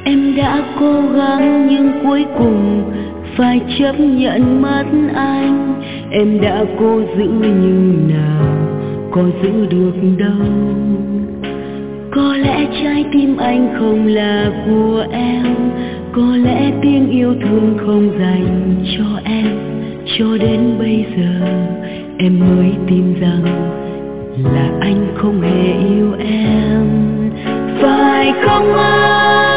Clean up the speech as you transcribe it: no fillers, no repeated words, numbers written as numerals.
Em đã cố gắng nhưng cuối cùng phải chấp nhận mất anh. Em đã cố giữ nhưng nào có giữ được đâu. Có lẽ trái tim anh không là của em, có lẽ tiếng yêu thương không dành cho em. Cho đến bây giờ em mới tin rằng là anh không hề yêu em. Phải không anh?